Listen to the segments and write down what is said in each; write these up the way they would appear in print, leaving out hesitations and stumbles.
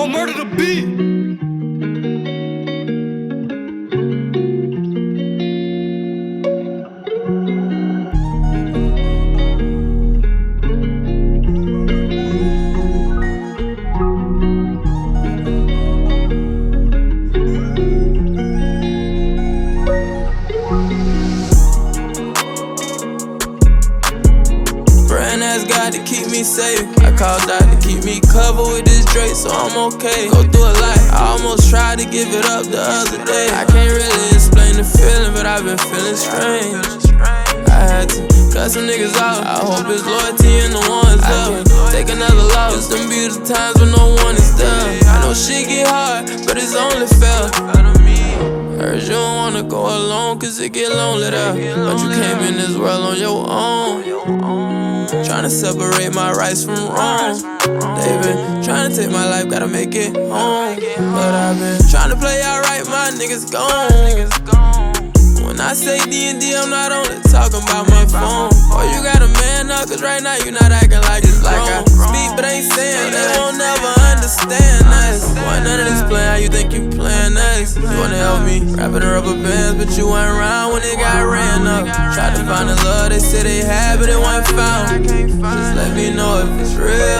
gon' murder the beat. God to keep me safe. I called out to keep me covered with this Drake, so I'm okay. Go through a lot, I almost tried to give it up the other day. I can't really explain the feeling, but I've been feeling strange. I had to cut some niggas out. I hope it's loyalty and the ones up. Take another loss. It's them beautiful times when no one is there. I know shit get hard, but it's only fair. Heard you don't wanna go alone, cause it get lonely there. But you came in this world on your own, tryna separate my rights from wrong. They been tryna take my life, gotta make it home. But I've been tryna play alright, my niggas gone. When I say D&D, I'm not only talking about my phone. Oh, you gotta man up, cause right now you not acting like it's like I speak, but ain't saying that. They won't never understand us. Why none of this playing how you think you playing us? You wanna help me, wrapping the rubber bands, but you weren't around when it got ran up. Tried to find the love they said they had, but it wasn't found. Just let me know if it's real.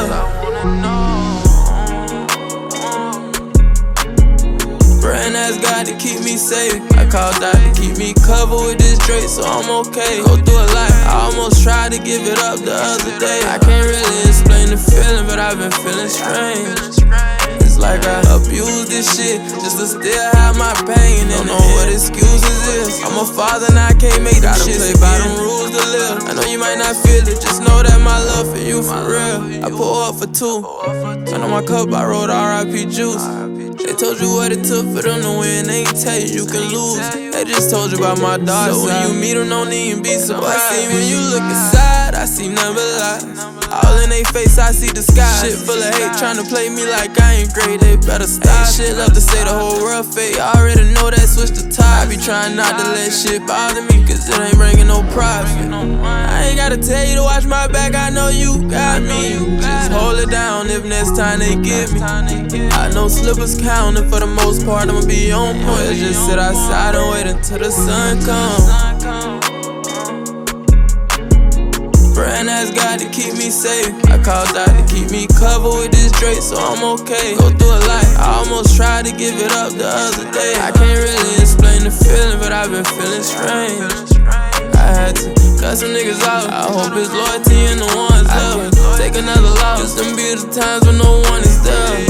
Praying ask God to keep me safe. I called out to keep me covered with this Drake, so I'm okay. Go through a lot, I almost tried to give it up the other day. I can't really explain the feeling, but I've been feeling strange. It's like I abuse this shit just to still have my pain. Don't know what excuses is. I'm a father and I can't make them shit. Play by them rules to live. I know you might not feel it, just know that my love for you for real. I pour up for two, and on my cup I wrote R.I.P. Juice. They told you what it took for them to win, they ain't tell you can lose. They just told you about my dog, so when you meet them, don't even be surprised. I see when you look inside, I see nothing but lies. All in they face, I see the sky. Shit full of hate, tryna play me like I ain't great, they better stop. Ain't shit left to say, the whole world fake. I already know that switch the tide. I be trying not to let shit bother me, cause it ain't bringing no profit. I ain't gotta tell you to watch my back, I know you got me. Just hold it down if next time they get me. I know slippers count, and for the most part I'ma be on point. Just sit outside and wait until the sun comes. Praying ask God to keep me safe. I called out to keep me covered with this Drake, so I'm okay. Go through a lot, I almost tried to give it up the other day. I can't really explain the feeling, but I've been feeling strange. I had to cut some niggas out. I hope it's loyalty and the ones up. Take another loss. It's them beautiful times when no one is there.